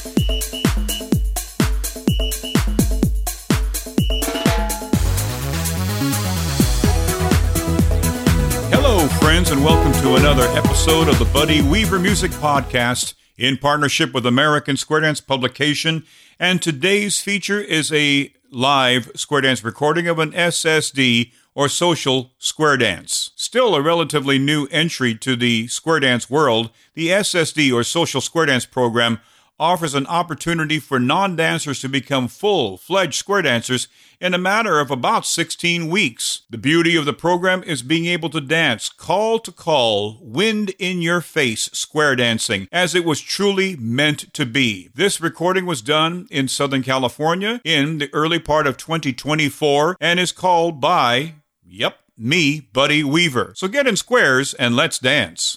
Hello, friends, and welcome to another episode of the Buddy Weaver Music Podcast in partnership with American Square Dance Publication. And today's feature is a live square dance recording of an SSD, or Social Square Dance. Still a relatively new entry to the square dance world, the SSD, or Social Square Dance program, offers an opportunity for non-dancers to become full-fledged square dancers in a matter of about 16 weeks. The beauty of the program is being able to dance call to call, wind in your face square dancing, as it was truly meant to be. This recording was done in Southern California in the early part of 2024 and is called by, me, Buddy Weaver. So get in squares and let's dance.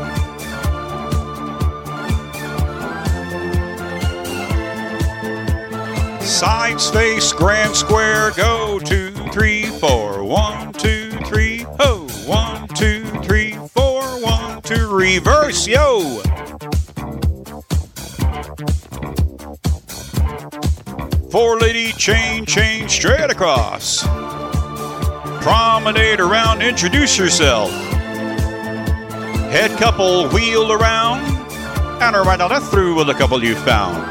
Sides face, grand square, go 2, 3, 4. 1, 2, 3, ho. 1, 2, 3, 4. 1, 2, reverse, yo. Four lady chain, straight across. Promenade around, introduce yourself. Head couple, wheel around. And a right on left through with a couple you found.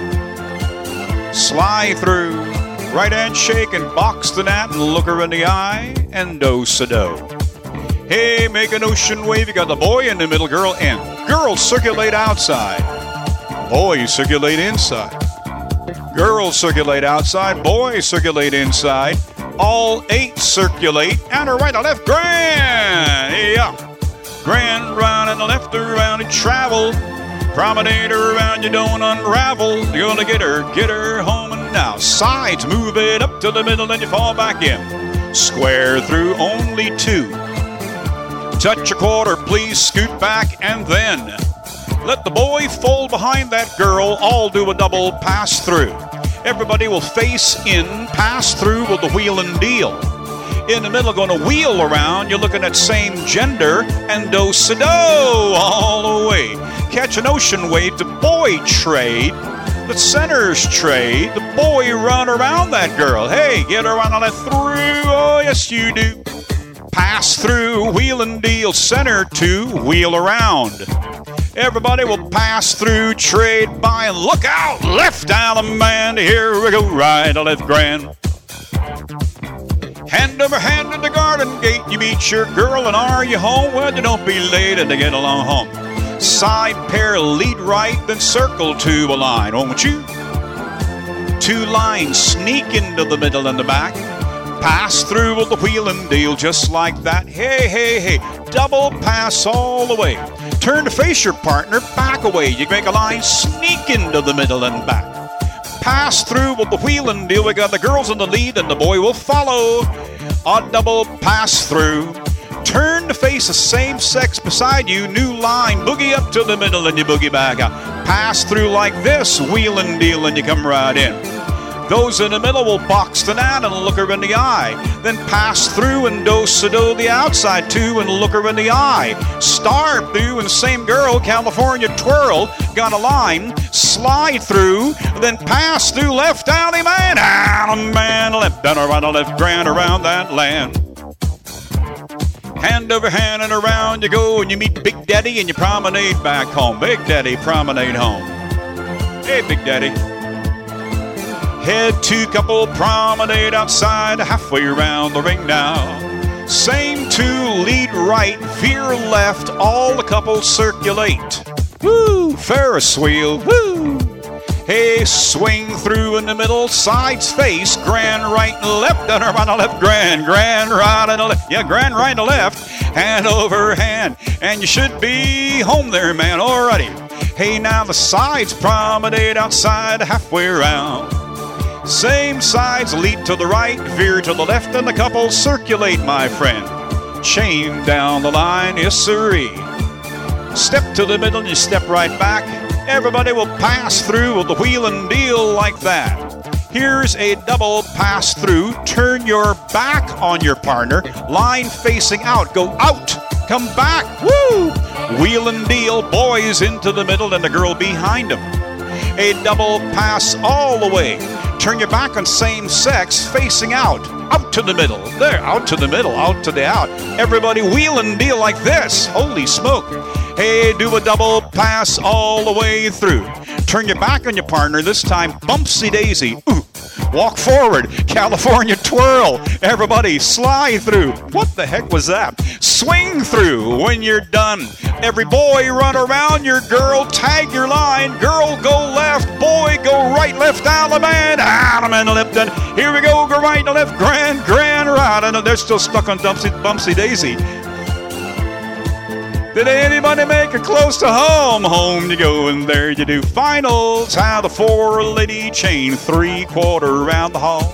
Slide through, right hand shake and box the gnat and look her in the eye and do-sa-do. Hey, make an ocean wave, you got the boy in the middle, girl in. Girls circulate outside, boys circulate inside. Girls circulate outside, boys circulate inside. All 8 circulate, and a right and left, grand, yeah. Grand, round and the left around and travel. Promenade around, you don't unravel. You're gonna get her home and now. Sides, move it up to the middle and you fall back in. Square through, only 2. Touch a quarter, please scoot back and then let the boy fold behind that girl. All do a double pass through. Everybody will face in, pass through with the wheel and deal. In the middle, going to wheel around. You're looking at same gender and do-sa-do all the way. Catch an ocean wave, the boy trade, the centers trade, the boy run around that girl. Hey, get her on that through, oh yes you do. Pass through, wheel and deal, center 2, wheel around. Everybody will pass through, trade by, and look out, left down the man, here we go, right to left grand. Hand over hand at the garden gate, you meet your girl, and are you home? Well, you don't be late and to get along home. Side pair, lead right, then circle to a line, won't you? 2 lines, sneak into the middle and the back. Pass through with the wheel and deal just like that. Hey, double pass all the way. Turn to face your partner, back away. You make a line, sneak into the middle and back. Pass through with the wheel and deal. We got the girls in the lead and the boy will follow. A double pass through. Turn to face the same sex beside you. New line, boogie up to the middle and you boogie back out. Pass through like this, wheel and deal, and you come right in. Those in the middle will box the gnat and look her in the eye. Then pass through and do-sa-do the outside 2 and look her in the eye. Star through and same girl, California twirl. Got a line, slide through, then pass through left alley man. Down man, left, down or right or left, grand around that land. Hand over hand and around you go and you meet Big Daddy and you promenade back home. Big Daddy, promenade home. Hey, Big Daddy. Head 2 couple, promenade outside, halfway around the ring now. Same 2, lead right, veer left, all the couples circulate. Woo, Ferris wheel, woo. Hey, swing through in the middle, sides face, grand right and left, down around the left, grand right and left. Yeah, grand right and left, hand over hand. And you should be home there, man, alrighty. Hey, now the sides, promenade outside, halfway around. Same sides, lead to the right, veer to the left, and the couple circulate, my friend. Chain down the line, yes sirree. Step to the middle and you step right back. Everybody will pass through with the wheel and deal like that. Here's a double pass through. Turn your back on your partner. Line facing out. Go out. Come back. Woo! Wheel and deal. Boys into the middle and the girl behind them. A double pass all the way. Turn your back on same sex, facing out to the middle. There, out to the middle, out to the out. Everybody wheel and deal like this. Holy smoke. Hey, do a double pass all the way through. Turn your back on your partner, this time bumpsy daisy. Ooh. Walk forward, California twirl. Everybody slide through. What the heck was that? Swing through when you're done. Every boy run around your girl, tag your line. Girl go left, boy go right, left, Alabama, Alabama, left. And here we go right to left, grand, right. And they're still stuck on bumpsy daisy. Did anybody make it close to home? Home you go, and there you do. Finals, how the 4-lady chain, 3/4 around the hall.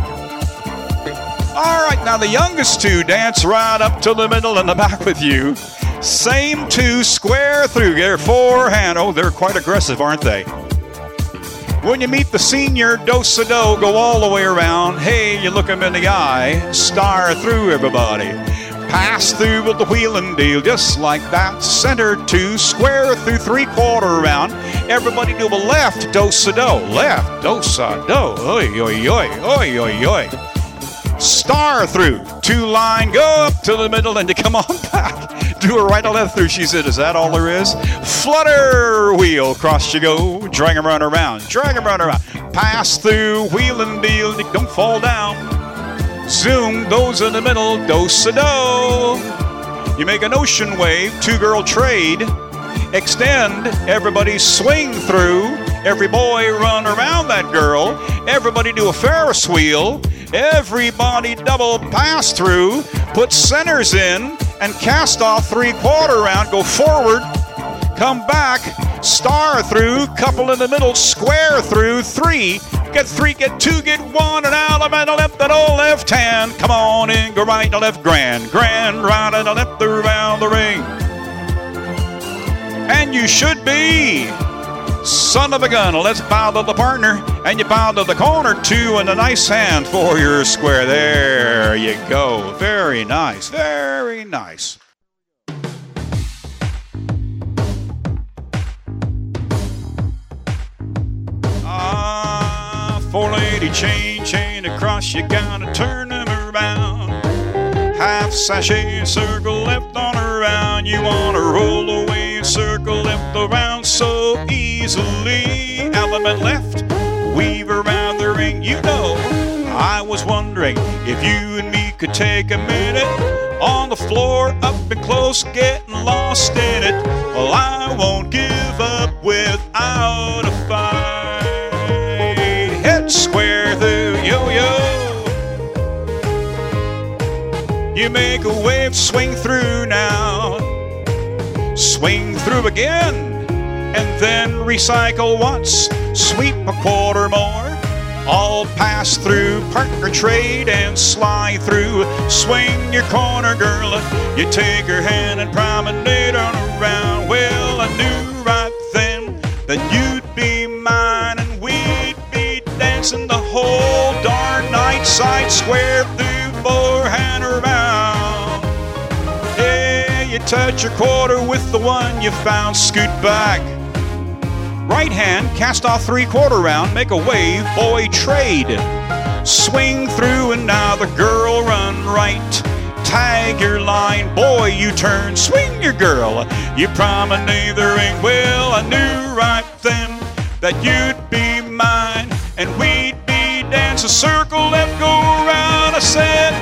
All right, now the youngest two dance right up to the middle and the back with you. Same two, square through, their forehand. Oh, they're quite aggressive, aren't they? When you meet the senior do-sa-do, go all the way around. Hey, you look them in the eye, star through everybody. Pass through with the wheel and deal, just like that. Center two, square through 3/4 round. Everybody do a left, do-sa-do. Left, do-sa-do. Oi, oi, oi, oi, oi, oi. Star through, 2-line, go up to the middle, and you come on back. Do a right or left through, she said. Is that all there is? Flutter wheel, cross you go. Drag him run around, drag him run around. Pass through, wheel and deal, don't fall down. Zoom, those in the middle, do-sa-do. You make an ocean wave, 2-girl trade. Extend, everybody swing through. Every boy run around that girl. Everybody do a Ferris wheel. Everybody double pass through. Put centers in and cast off 3/4 round. Go forward, come back, star through, couple in the middle, square through, 3. Get 3, get 2, get 1, and out of the left and all left hand. Come on in, go right and left, grand, right and left around the ring. And you should be. Son of a gun, let's bow to the partner, and you bow to the corner too, and a nice hand for your square. There you go. Very nice, very nice. 4-lady chain across, you gotta turn them around. Half sachet, circle left on around. You wanna roll away, circle left around so easily. Element left, weave around the ring. You know, I was wondering if you and me could take a minute on the floor, up and close, getting lost in it. Well, I won't give up without a fight. Head square through, yo-yo. You make a wave, swing through now. Swing through again, and then recycle once. Sweep a 1/4 more. All pass through, partner trade and slide through. Swing your corner, girl. You take her hand and promenade on around. Well, I knew right then that you'd be mine, and we'd be dancing the whole darn night. Side square through, forehand around. Yeah, you touch your 1/4 with the one you found. Scoot back. Right hand, cast off 3/4 round, make a wave, boy trade. Swing through, and now the girl run right. Tag your line, boy you turn, swing your girl. You promenade the ring, well I knew right then that you'd be mine, and we'd be dancing circle left, go around. I said,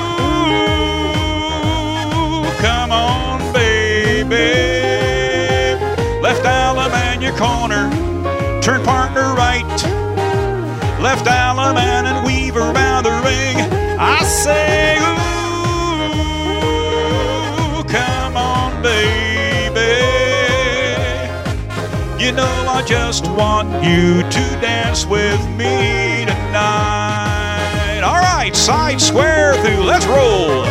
ooh, come on baby. Left alum and your corner, turn partner right. Left alum and weave around the ring. I say, ooh, come on, baby. You know I just want you to dance with me tonight. All right, side square through, let's roll.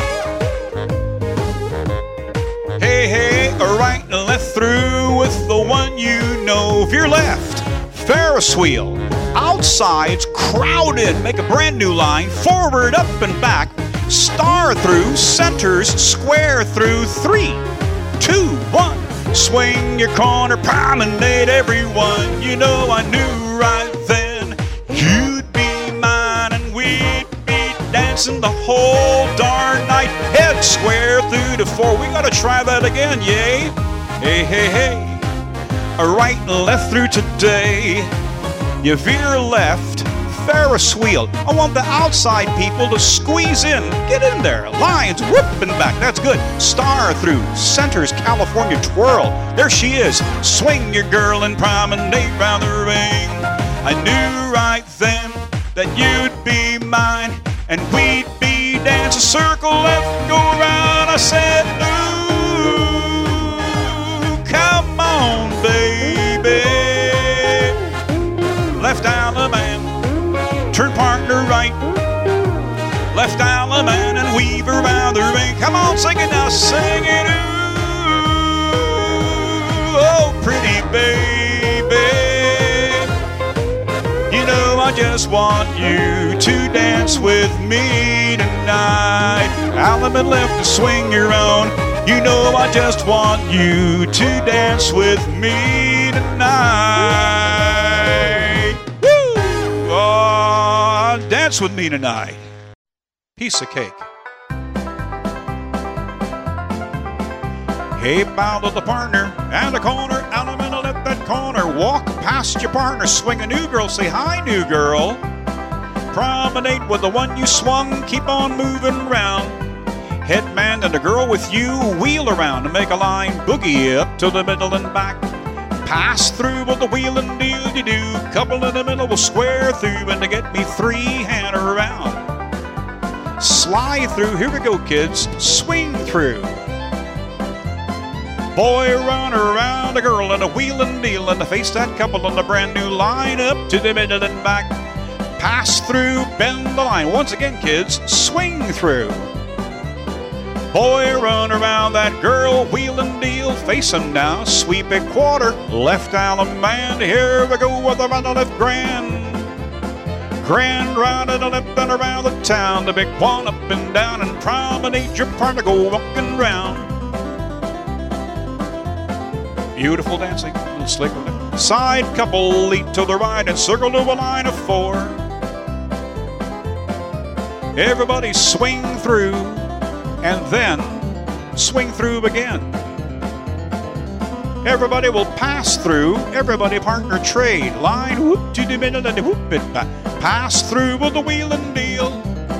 Hey, hey, right and left through with the one you know. Veer left, Ferris wheel. Outsides crowded, make a brand new line. Forward, up and back. Star through, centers, square through. 3, 2, 1. Swing your corner, promenade everyone. You know I knew right then you'd be mine, and we'd be dancing the whole darn night. Head square through to four. We gotta try that again, yay? Hey, hey, hey. A right and left through today. You veer left, Ferris wheel. I want the outside people to squeeze in. Get in there. Lines, whooping back. That's good. Star through, centers, California twirl. There she is. Swing your girl and promenade round the ring. I knew right then that you'd be mine, and we'd be dancing circle left, go round. I said, ooh, come on, baby. Left Allemande, turn partner right. Left Allemande and weave around the ring. Come on, sing it now, sing it, ooh, oh, pretty baby. You know I just want you to dance with me tonight. Allemande left to swing your own. You know I just want you to dance with me tonight. Woo! Oh, dance with me tonight. Piece of cake. Hey, bow to the partner and a corner. Allemande left that corner. Walk past your partner. Swing a new girl. Say hi, new girl. Promenade with the one you swung. Keep on moving around. Headman and a girl with you. Wheel around and make a line. Boogie up to the middle and back. Pass through with the wheel and deal you do. Couple in the middle will square through, and to get me three-hand around. Slide through. Here we go, kids. Swing through. Boy, run around a girl and a wheel and deal, and to face that couple on the brand new line up to the middle and back. Pass through, bend the line. Once again, kids, swing through. Boy, run around that girl, wheel and deal, face 'em now, sweep a quarter, left Allemande. Here we go with the round the left grand. Grand round to the left and around the town, the big one up and down, and promenade your partner, go walking round. Beautiful dancing, a little slick with it. Side couple, leap to the right and circle to a line of four. Everybody swing through, and then swing through again. Everybody will pass through. Everybody partner trade. Line, whoop to the middle and whoop it back. Pass through with the wheel and deal.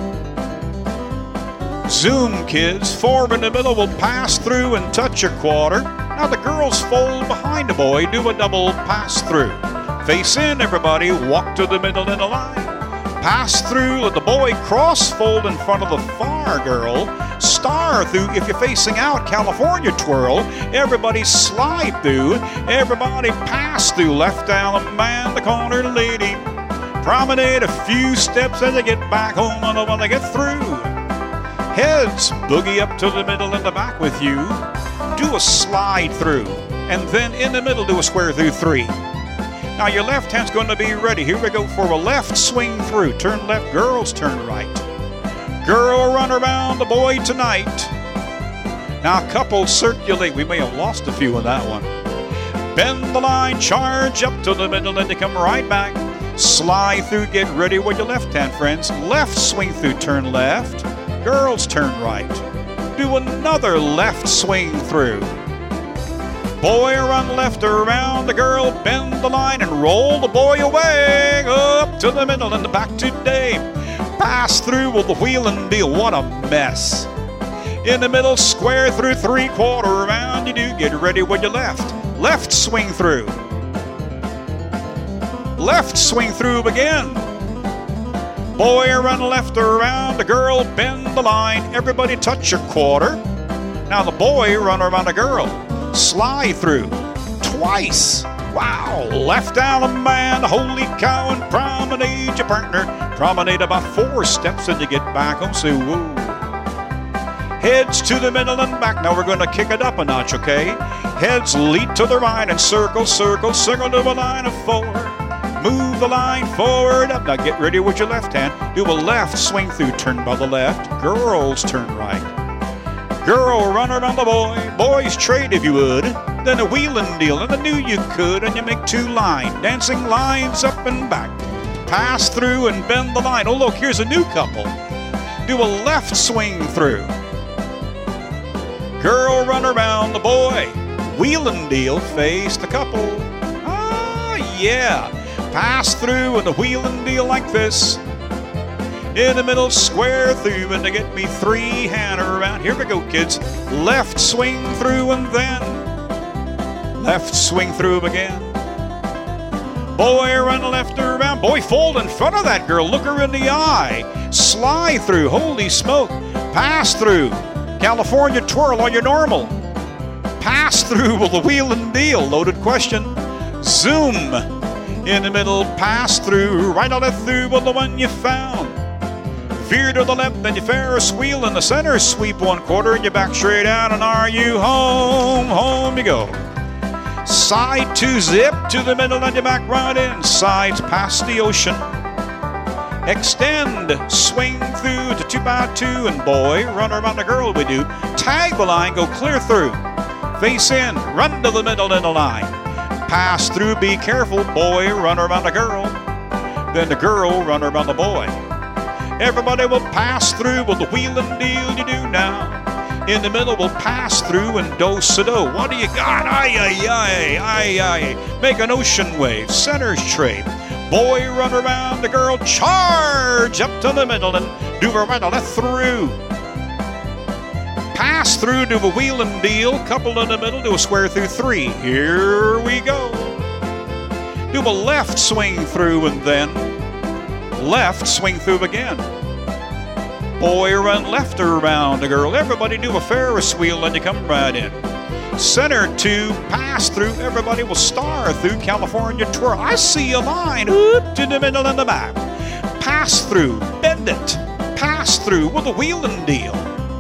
Zoom, kids. Four in the middle will pass through and touch a quarter. Now the girls fold behind the boy. Do a double pass through. Face in, everybody. Walk to the middle in a line. Pass through, let the boy cross fold in front of the far girl. Star through if you're facing out, California twirl. Everybody slide through. Everybody pass through. Left Allemande, the corner lady. Promenade a few steps as they get back home on the one they get through. Heads boogie up to the middle and the back with you. Do a slide through. And then in the middle do a square through three. Now your left hand's going to be ready. Here we go for a left swing through. Turn left, girls turn right. Girl run around the boy tonight. Now couples circulate. We may have lost a few in that one. Bend the line, charge up to the middle, and they come right back. Slide through, get ready with your left hand, friends. Left swing through, turn left. Girls turn right. Do another left swing through. Boy, run left around the girl, bend the line and roll the boy away. Up to the middle and back today. Pass through with the wheel and deal. What a mess. In the middle, square through, three-quarter around you do. Get ready with your left. Left swing through. Left swing through again. Boy, run left around the girl, bend the line. Everybody touch a quarter. Now the boy run around the girl. Slide through twice. Wow. Left Allemande, holy cow, and promenade your partner. Promenade about 4 steps and you get back home. Say woo. Heads to the middle and back. Now we're going to kick it up a notch, okay? Heads lead to the right and circle, circle, circle to a line of 4. Move the line forward up. Now get ready with your left hand. Do a left swing through. Turn by the left. Girls turn right. Girl run around the boy. Boys trade if you would. then a wheeling deal, and I knew you could, and you make two dancing lines up and back. Pass through and bend the line. Oh, look, here's a new couple. Do a left swing through. Girl, run around the boy. Wheeling deal, face the couple. Ah, yeah. Pass through and a wheeling deal like this. In the middle, square through, and to get me three-hand around. Here we go, kids. Left swing through and then left swing through again. Boy, run left around. Boy, fold in front of that girl. Look her in the eye. Slide through. Holy smoke. Pass through. California twirl on your normal. Pass through with a wheel and deal. Loaded question. Zoom. In the middle, pass through. Right or left through with the one you found. Veer to the left, then you Ferris wheel in the center. Sweep 1/4 and you back straight out. And are you home? Home you go. Side two, zip to the middle, and you back right in. Sides past the ocean. Extend, swing through to 2x2, and boy, run around the girl we do. Tag the line, go clear through. Face in, run to the middle in the line. Pass through, be careful, boy, run around the girl. Then the girl, run around the boy. Everybody will pass through with the wheel and deal you do now. In the middle, we'll pass through and do-sa-do. What do you got? Ay, ay, ay, ay, ay. Make an ocean wave, centers trade. Boy, run around the girl, charge up to the middle and do a right or left through. Pass through, do a wheel and deal, couple in the middle, do a square through three. Here we go. Do a left swing through and then left swing through again. Boy, run left around the girl. Everybody do a Ferris wheel and you come right in. Center two, pass through. Everybody will star through California twirl. I see a line. Oop, to the middle and the back. Pass through, bend it. Pass through with a wheel and deal.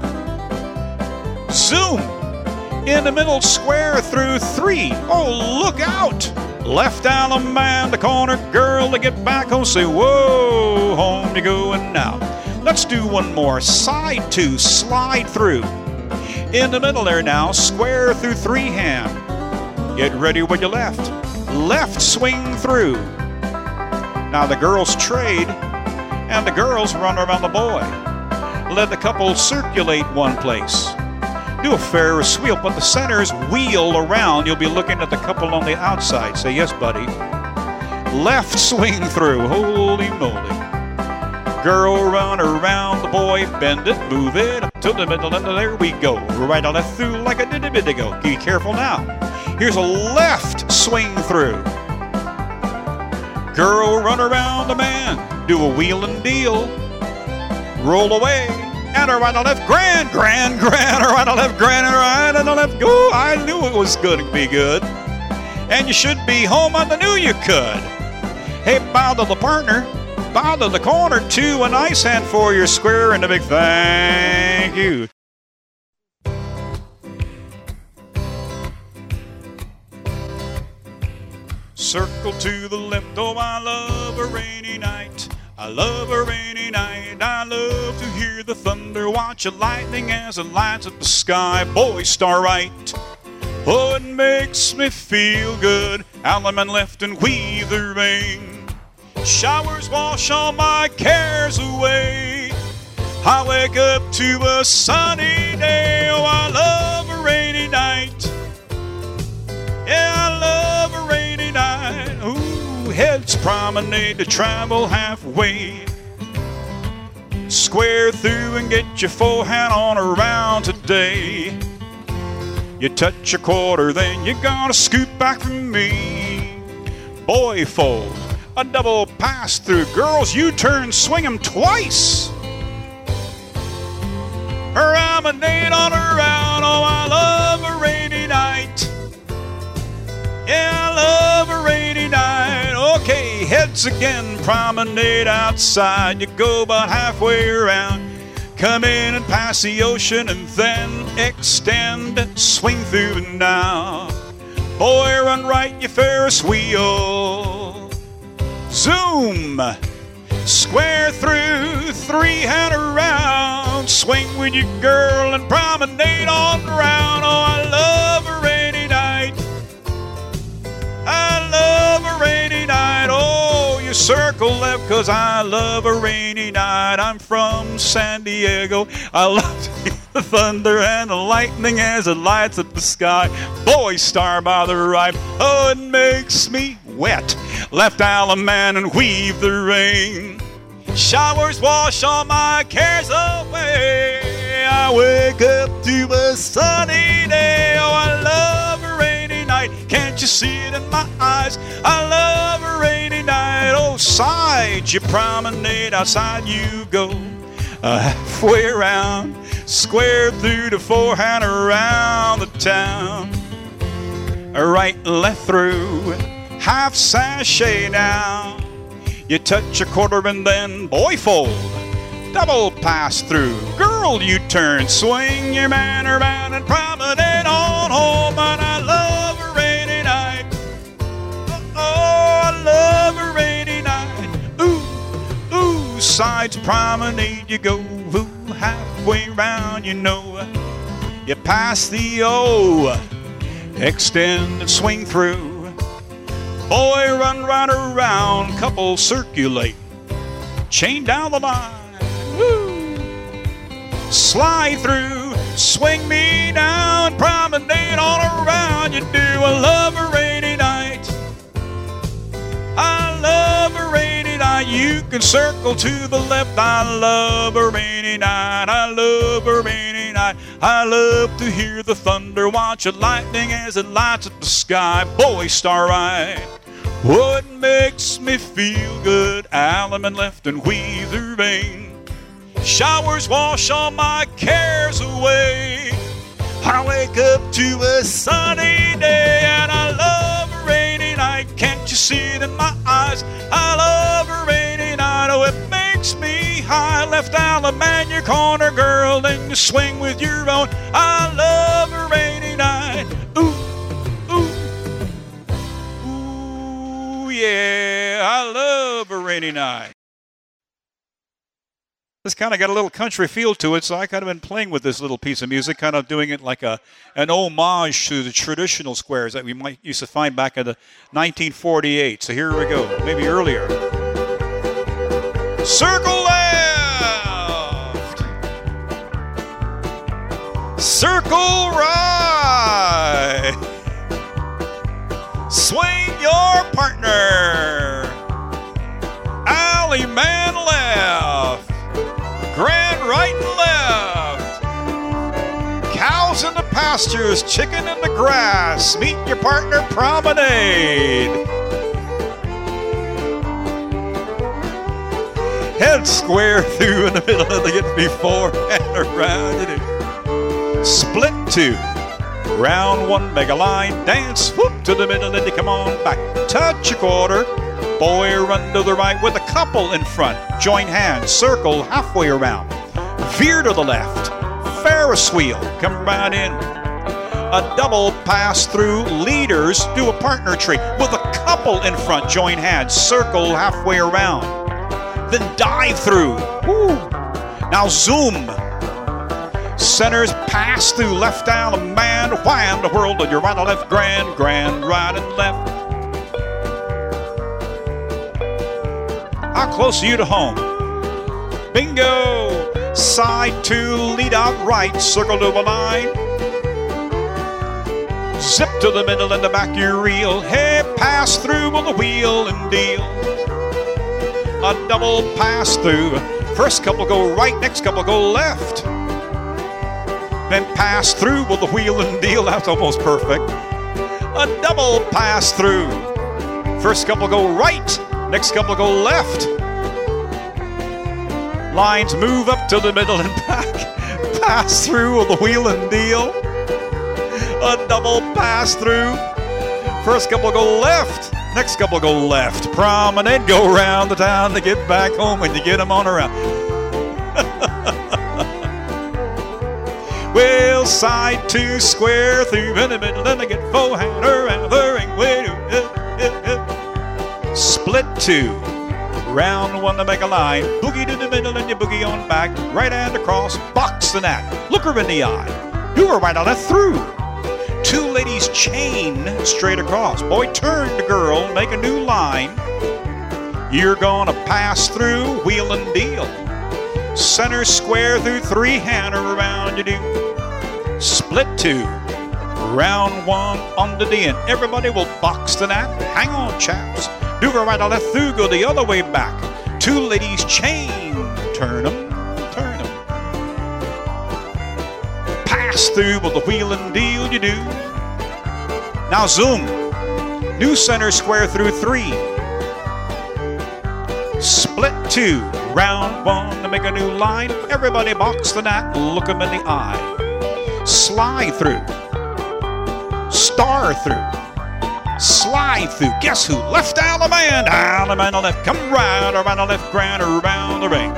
Zoom. In the middle, square through three. Oh, look out. Left down a man, the corner girl to get back home. Say, whoa, home you going now. Let's do one more. Side two, slide through. In the middle there now, square through three hand. Get ready with your left. Left swing through. Now the girls trade, and the girls run around the boy. Let the couple circulate one place. Do a Ferris wheel, but the centers wheel around. You'll be looking at the couple on the outside. Say, yes, buddy. Left swing through. Holy moly. Girl, run around the boy, bend it, move it up to the middle, and there we go. Right on left through like a diddy go. Be careful now. Here's a left swing through. Girl, run around the man, do a wheel and deal. Roll away, and a right on left, grand, grand, grand, a right on left, grand, and a right on the left. Go, I knew it was going to be good. And you should be home, I knew you could. Hey, bow to the partner. Bow to the corner, too. A nice hand for your square and a big thank you. Circle to the left, oh, I love a rainy night. I love a rainy night. I love to hear the thunder, watch the lightning as it lights up the sky. Boy, star right. Oh, it makes me feel good. Alaman left and we the rain. Showers wash all my cares away. I wake up to a sunny day. Oh, I love a rainy night. Yeah, I love a rainy night. Ooh, heads promenade to travel halfway. Square through and get your forehand on around today. You touch a quarter, then you gotta scoot back from me. Boy fold. A double pass through. Girls, U-turn, swing 'em twice. Promenade on around. Oh, I love a rainy night. Yeah, I love a rainy night. Okay, heads again. Promenade outside. You go about halfway around. Come in and pass the ocean and then extend. Swing through now. Boy, run right, you Ferris wheel. Zoom, square through, three-hand around. Swing with your girl and promenade on around. Oh, I love a rainy night. you circle left, 'cause I love a rainy night. I'm from San Diego. I love to hear the thunder and the lightning as it lights up the sky. Boy, star by the right, oh, it makes me wet. Left Alaman and weave the rain. Showers wash all my cares away. I wake up to a sunny day. Oh, I love a rainy night. Can't you see it in my eyes? I love a rainy night. Oh, side you promenade, outside you go. Halfway around, square through the forehand, around the town. Right, left through, half sashay down. You touch a quarter and then boy fold, double pass through. Girl, you turn, swing your man around and promenade on home. And I love a rainy night. Oh, I love a rainy night. Ooh, ooh, sides promenade you go. Ooh, halfway round, you know. You pass the O, extend and swing through. Boy, run right around, couple circulate, chain down the line, woo. Slide through, swing me down, promenade all around. You do, I love a rainy night. I love a rainy night. You can circle to the left. I love a rainy night. I love a rainy night. I love to hear the thunder, watch the lightning as it lights up the sky. Boy, starlight. What makes me feel good? Alaman left and weave the rain. Showers wash all my cares away. I wake up to a sunny day, and I love a rainy night. Can't you see it in my eyes? I love a rainy night. Oh, it makes me high. Left Alaman, your corner girl, then you swing with your own. I love a rainy night. Ooh. Yeah, I love a rainy night. This kind of got a little country feel to it, so I kind of been playing with this little piece of music, kind of doing it like an homage to the traditional squares that we might used to find back in the 1948. So here we go, maybe earlier. Circle left, circle right. Swing your partner. Alley man left. Grand right and left. Cows in the pastures, chicken in the grass. Meet your partner promenade. Head square through in the middle of the get before and around. Split two. Round one, mega line, dance, whoop to the middle, and you come on back. Touch a quarter, boy, run to the right with a couple in front. Join hands, circle halfway around. Veer to the left, Ferris wheel, come right in. A double pass through, leaders do a partner tree with a couple in front. Join hands, circle halfway around. Then dive through, woo. Now zoom. Centers pass through, left down a man, wham, the whirl to your right and left, grand, grand, right and left. How close are you to home? Bingo! Side two, lead out right, circle to a line. Zip to the middle and the back you reel. Hey, pass through with the wheel and deal. A double pass through. First couple go right, next couple go left. Then pass through with the wheel and deal. That's almost perfect. A double pass through. First couple go right, next couple go left. Lines move up to the middle and back. Pass through with the wheel and deal. A double pass through. First couple go left, next couple go left. Promenade, go around the town to get back home when you get them on around. Well, side two, square through in the middle, and I get forehand around the ring. Split two, round one to make a line. Boogie to the middle, and you boogie on back. Right hand across, box the net. Look her in the eye. You were right on that through. Two ladies chain straight across. Boy, turn the girl, make a new line. You're gonna pass through, wheel and deal. Center square through 3, hand around you do. Split 2, round 1 on the D, and everybody will box the net. Hang on, chaps. Do go right or left through, go the other way back. 2 ladies chain, turn them. Pass through with the wheel and deal you do. Now zoom. New center square through 3. Split 2, round 1 to make a new line. Everybody box the net, look them in the eye. Slide through. Star through. Slide through. Guess who? Left down the man. Down the man on the left. Come right around the left, grand around the ring.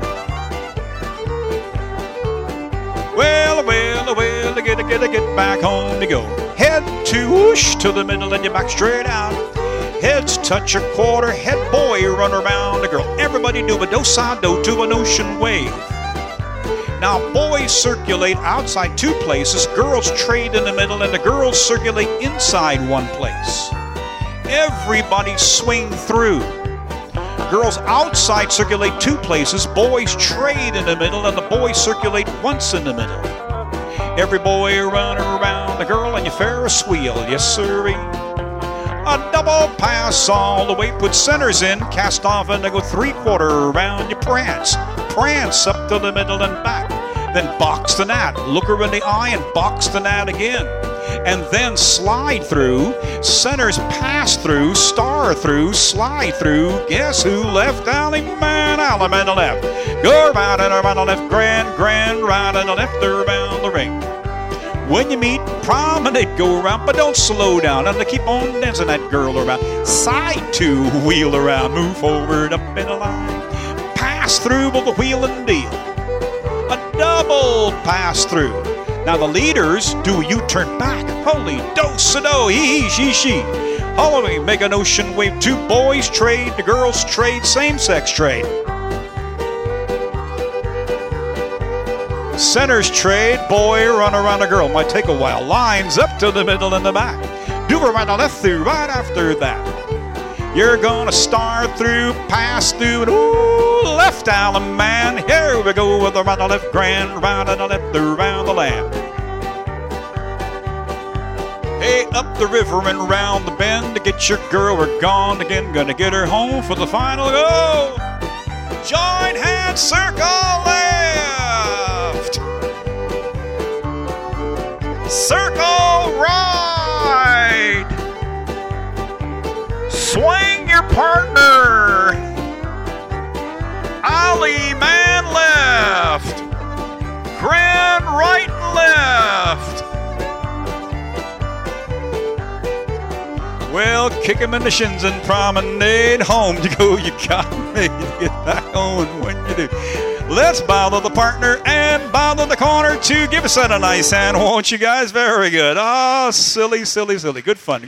Well, get back home to go. Head to whoosh to the middle and you back straight out. Heads touch a quarter, head boy run around the girl. Everybody do a do-side-do to an ocean wave. Now boys circulate outside 2 places, girls trade in the middle, and the girls circulate inside 1 place. Everybody swing through. Girls outside circulate 2 places, boys trade in the middle, and the boys circulate once in the middle. Every boy run around the girl and you Ferris wheel, yes sirree. A double pass all the way, put centers in, cast off and they go 3/4 around, you prance. Prance up to the middle and back. Then box the net, look her in the eye and box the net again. And then slide through, centers pass through, star through, slide through. Guess who? Left alley man, alley man the left. Go around and around the left, grand, right and the left around the ring. When you meet, promenade, go around, but don't slow down. And keep on dancing that girl around. Side 2, wheel around, move forward, up in a line. Pass through with the wheel and deal. A double pass through. Now the leaders do a U-turn back. Holy do-sa-do, he, she. Holy, make an ocean wave. 2 boys trade, the girls trade, same-sex trade. Centers trade, boy run around a girl. Might take a while. Lines up to the middle and the back. Do a right or left through right after that. You're gonna start through, pass through, and ooh, left alley man. Here we go with the right or left, grand, right and the left around the land. Hey, up the river and round the bend to get your girl. We're gone again, gonna get her home for the final go. Join hands, circle left. Circle right. Swing your partner. Alley man left. Grand right and left. Well, kick him in the shins and promenade home you go. You got me to get back on when you do. Let's bother the partner and bother the corner too. Give us that a nice hand, won't you guys? Very good. Oh, silly. Good fun.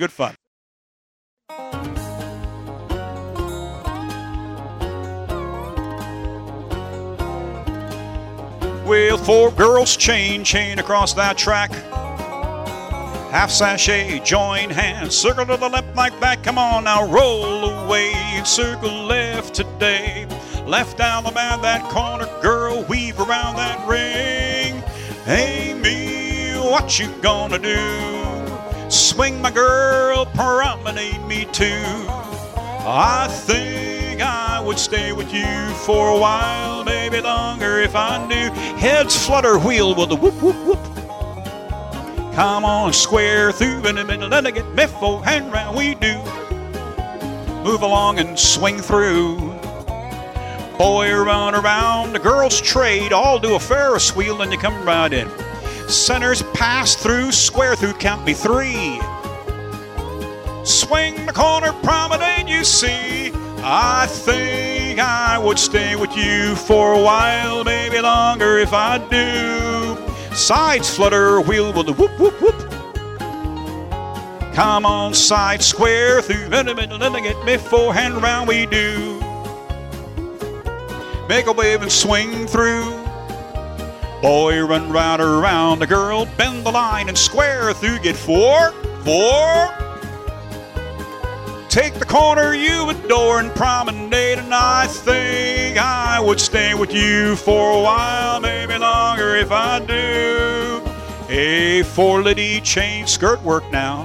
Well, 4 girls chain across that track. Half sashay, join hands, circle to the left like that. Come on now, roll away and circle left today. Left down the man, that corner girl, weave around that ring. Hey me, what you gonna do? Swing my girl, promenade me too. I think I would stay with you for a while, maybe longer if I knew. Heads flutter, wheel with a whoop, whoop, whoop. Come on, square through in the middle, and I get me 4 hand round we do. Move along and swing through. Boy run around, the girls trade, all do a Ferris wheel and you come right in. Centers pass through, square through, count me 3. Swing the corner, promenade, you see. I think I would stay with you for a while, maybe longer if I do. Sides flutter, wheel with a whoop, whoop, whoop. Come on, side square through in the middle, and get me 4 hand round we do. Make a wave and swing through. Boy run right around the girl, bend the line and square through, get 4. Take the corner you adore and promenade. and I think I would stay with you for a while, maybe longer if I do. A 4-lady chain skirt work now.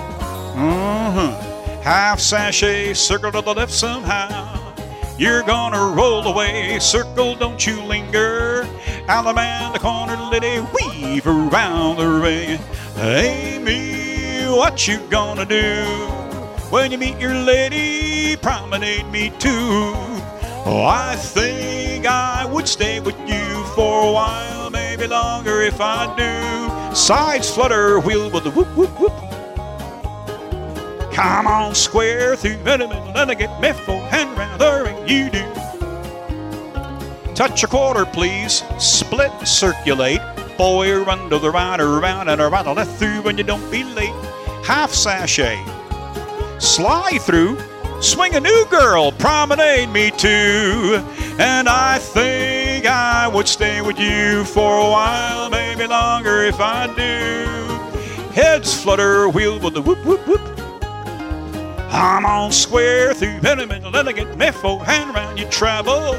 Half sachet, circle to the left somehow. You're gonna roll away, circle, don't you linger. Allemande corner, lady, weave around the ring. Amy, what you gonna do when you meet your lady? Promenade me too. Oh, I think I would stay with you for a while, maybe longer if I do. Sides flutter, wheel with the whoop, whoop, whoop. Come on, square through the middle, let me get me full hand round the ring, you do. Touch a quarter, please. Split, circulate. Boy, run to the right, around, and around the left through when you don't be late. Half sachet. Slide through. Swing a new girl, promenade me too. And I think I would stay with you for a while, maybe longer if I do. Heads flutter, wheel with the whoop, whoop, whoop. I'm on square through the middle, let me get me full hand round you travel.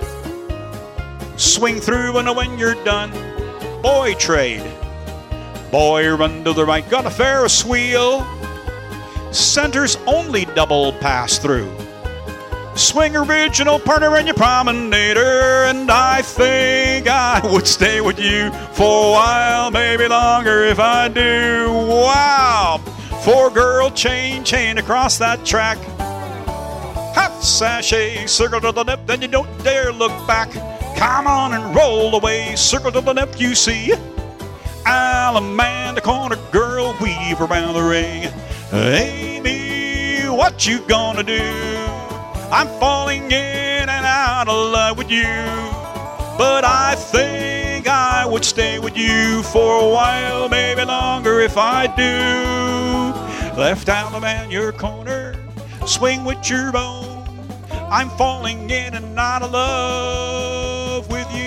Swing through and when you're done, boy trade. Boy run to the right, got a Ferris wheel. Center's only double pass through. Swing original partner and your promenader. And I think I would stay with you for a while, maybe longer if I do. Wow! 4-girl chain across that track. Half sachet, circle to the left, then you don't dare look back. Come on and roll away, circle to the left, you see. Allemande corner girl, weave around the ring. Amy, what you gonna do? I'm falling in and out of love with you, but I think I would stay with you for a while, maybe longer if I do. Left Allemande your corner, swing with your own. I'm falling in and out of love with you.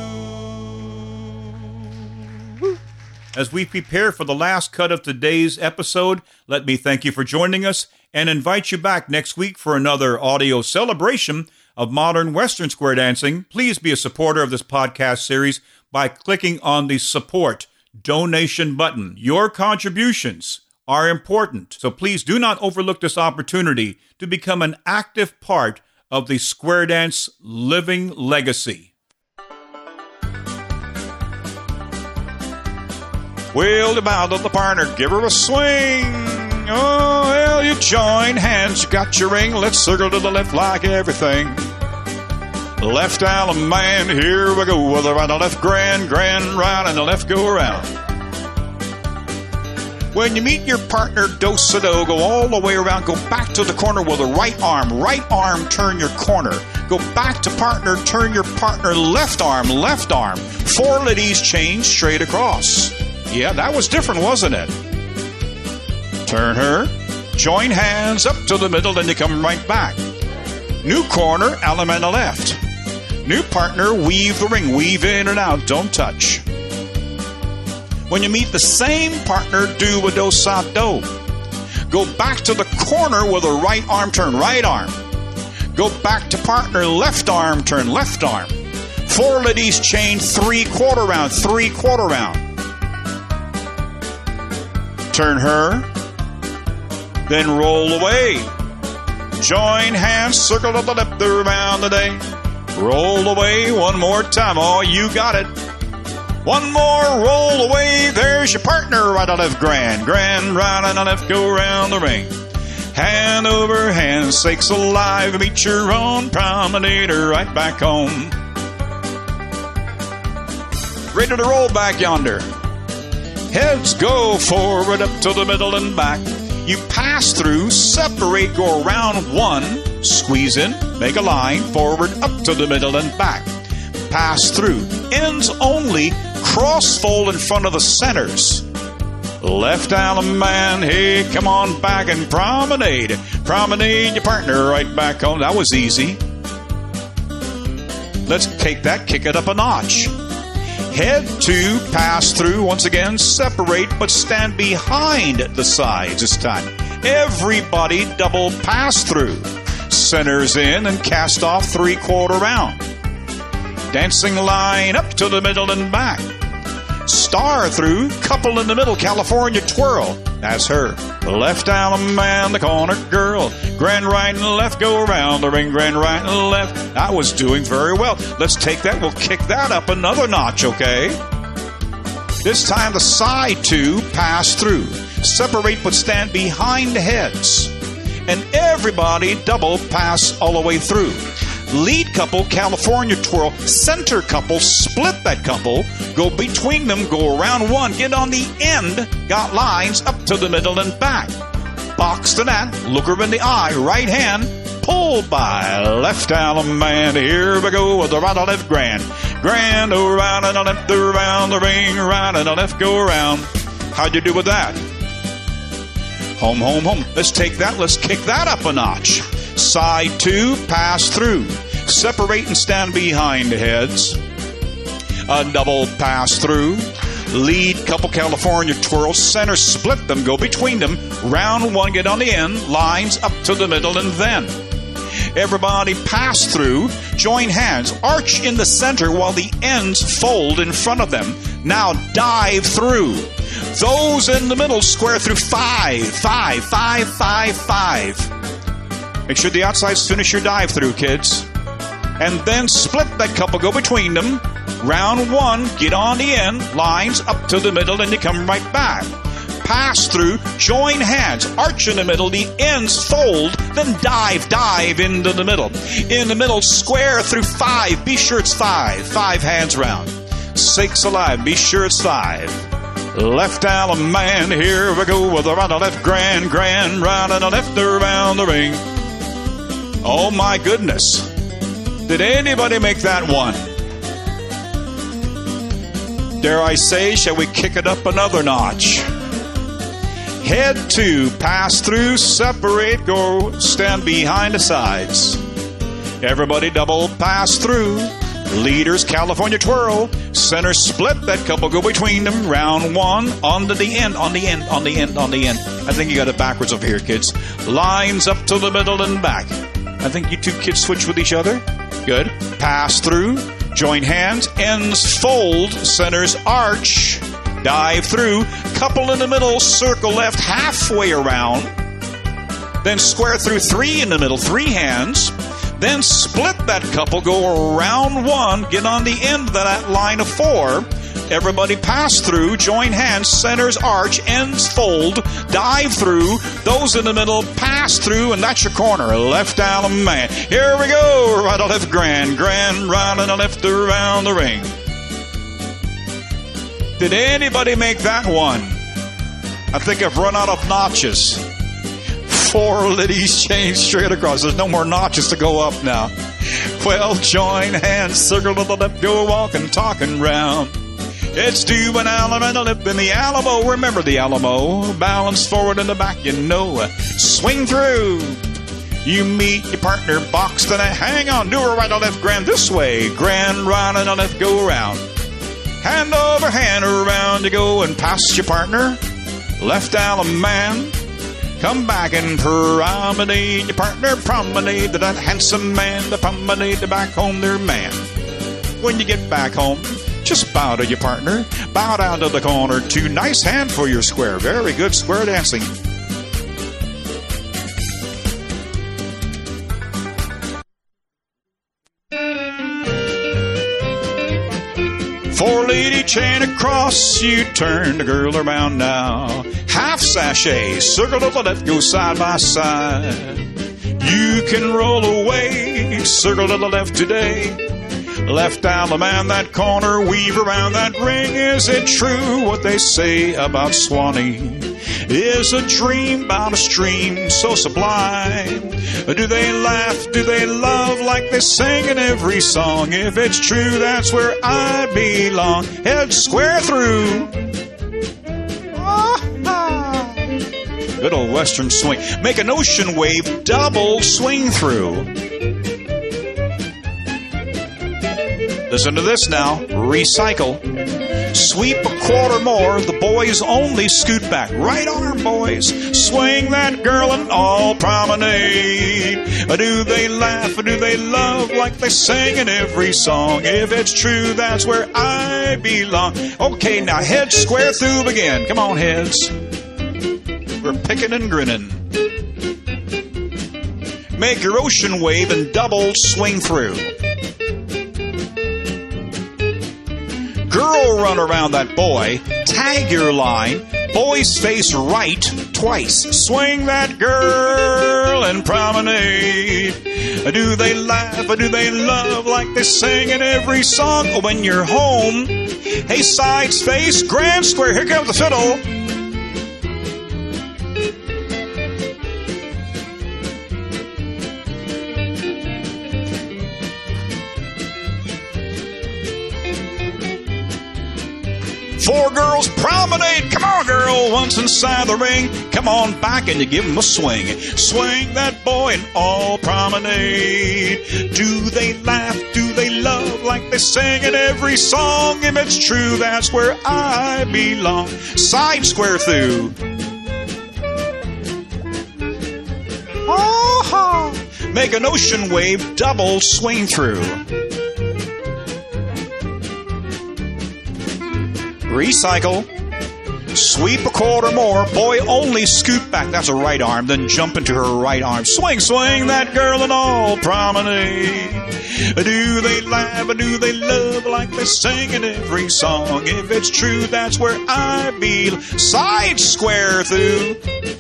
As we prepare for the last cut of today's episode, let me thank you for joining us and invite you back next week for another audio celebration of modern Western square dancing. Please be a supporter of this podcast series by clicking on the support donation button. Your contributions are important, so please do not overlook this opportunity to become an active part of the Square Dance living legacy. Well, the bow to the partner, give her a swing. Oh, well, you join hands, you got your ring. Let's circle to the left like everything. Left Allemande, here we go. With the right and left, grand, right, and the left go around. When you meet your partner, do-sa-do, go all the way around. Go back to the corner with the right arm, turn your corner. Go back to partner, turn your partner, left arm. 4 ladies chain straight across. Yeah, that was different, wasn't it? Turn her, join hands up to the middle, then you come right back. New corner, Allemande left. New partner, weave the ring, weave in and out, don't touch. When you meet the same partner, do a do-sa-do. Go back to the corner with a right arm, turn right arm. Go back to partner, left arm, turn left arm. 4 ladies chain, 3/4 round. Turn her, then roll away. Join hands, circle to the left around the day. Roll away one more time. Oh, you got it. One more roll away. There's your partner. Right on left, grand, right on the left, go around the ring. Hand over hand, sakes alive, meet your own promenader right back home. Ready to roll back yonder. Heads go forward, up to the middle and back. You pass through, separate, go around 1, squeeze in, make a line, forward, up to the middle and back. Pass through, ends only, cross fold in front of the centers. Left Allemande, hey, come on back and promenade. Promenade your partner right back home. That was easy. Let's take that, kick it up a notch. Head to, pass through, once again, separate, but stand behind the sides this time. Everybody double pass through. centers in and cast off 3/4 round. Dancing line up to the middle and back. Star through, couple in the middle, California twirl. That's her. Left Allen man, the corner girl. Grand right and left, go around the ring, grand right and left. I was doing very well. Let's take that, we'll kick that up another notch, okay? This time the side two pass through. Separate but stand behind heads. And everybody double pass all the way through. Lead couple, California twirl. Center couple, split that couple. Go between them, go around one. Get on the end. Got lines up to the middle and back. Box to that. Look her in the eye. Right hand. Pulled by left Allen man. Here we go with the right and left grand. Grand around and left around the ring. Right and left go around. How'd you do with that? Home, home, home. Let's take that. Let's kick that up a notch. Side two, pass through. Separate and stand behind heads. A double pass through. Lead couple, California twirl. Center split them, go between them. Round one, get on the end. Lines up to the middle and then. Everybody pass through. Join hands. Arch in the center while the ends fold in front of them. Now dive through. Those in the middle square through 5, 5, 5, 5, 5. Make sure the outsides finish your dive through, kids. And then split that couple, go between them. Round one, get on the end, lines up to the middle, and you come right back. Pass through, join hands, arch in the middle, the ends fold, then dive into the middle. In the middle, square through 5, be sure it's 5. 5 hands round. Sakes alive, be sure it's 5. Left Allen man, here we go with the right and left, grand, grand, right and left around the ring. Oh my goodness. Did anybody make that one? Dare I say, shall we kick it up another notch? Head two, pass through, separate, go, stand behind the sides. Everybody double pass through. Leaders, California twirl. Center split, that couple go between them. Round one, on to the end, on the end, on the end, on the end. I think you got it backwards over here, kids. Lines up to the middle and back. I think you two kids switch with each other. Good. Pass through. Join hands. Ends fold. Centers arch. Dive through. Couple in the middle. Circle left halfway around. Then square through 3 in the middle. 3 hands. Then split that couple. Go around one. Get on the end of that line of 4. Everybody pass through, join hands, centers arch, ends fold, dive through, those in the middle pass through, and that's your corner. Left Allen man. Here we go. Right and left, grand, grand, right and left around the ring. Did anybody make that one? I think I've run out of notches. 4 liddies chained straight across. There's no more notches to go up now. Well, join hands, circle to the left, go walking, talking round. It's two an Allen and a lip in the Alamo. Remember the Alamo. Balance forward and the back, you know. Swing through. You meet your partner, box to that. Hang on, do a right or left, grand this way. Grand right and a left, go around. Hand over hand around you go and pass your partner. Left Allen man. Come back and promenade your partner. Promenade to that handsome man. The promenade to back home their man. When you get back home, just bow to your partner. Bow down to the corner. 2 nice hand for your square. Very good square dancing. Four lady chain across, you turn the girl around now. Half sachet, circle to the left, go side by side. You can roll away, circle to the left today. Left down the man that corner, weave around that ring. Is it true what they say about Swanee? Is a dream about a stream so sublime? Do they laugh, do they love like they sing in every song? If it's true, that's where I belong. Head square through. Ah-ha. Good old western swing. Make an ocean wave, double swing through. Listen to this now. Recycle. Sweep a quarter more, the boys only scoot back. Right arm, boys, swing that girl and all promenade. Do they laugh or do they love like they sing in every song? If it's true, that's where I belong. Okay, now heads square through again. Come on, heads. We're picking and grinning. Make your ocean wave and double swing through. Girl, run around that boy. Tag your line. Boys face right twice. Swing that girl and promenade. Do they laugh or do they love like they sing in every song? When you're home, hey, sides face, grand square. Here comes the fiddle. Four girls promenade. Come on, girl, once inside the ring. Come on back and you give them a swing. Swing that boy and all promenade. Do they laugh? Do they love like they sing in every song? If it's true, that's where I belong. Side square through. Ah-ha. Make an ocean wave, double swing through. Recycle. Sweep a quarter more. Boy, only scoot back. That's a right arm. Then jump into her right arm. Swing, swing that girl and all promenade. Do they laugh or do they love like they sing in every song? If it's true, that's where I belong. Side square through.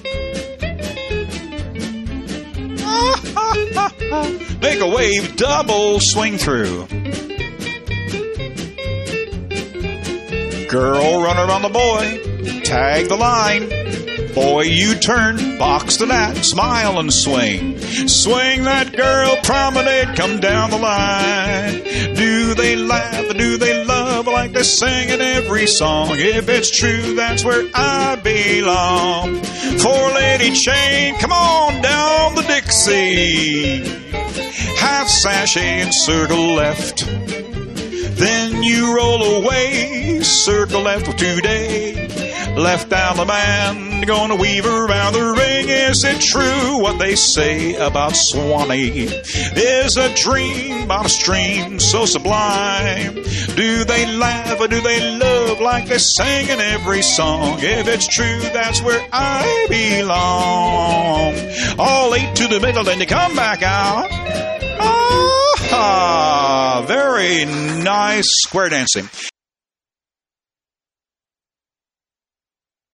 Make a wave, double swing through. Girl, run around the boy, tag the line. Boy, you turn, box the net, smile and swing. Swing that girl, promenade, come down the line. Do they laugh or do they love like they sing in every song? If it's true, that's where I belong. Four-lady chain, come on down the Dixie. Half sashay and circle left. Then you roll away, circle left with today. Left down the band, gonna weave around the ring. Is it true what they say about Swanee? Is a dream about a stream so sublime? Do they laugh or do they love like they sing in every song? If it's true, that's where I belong. All eight to the middle and you come back out. Ah, very nice square dancing.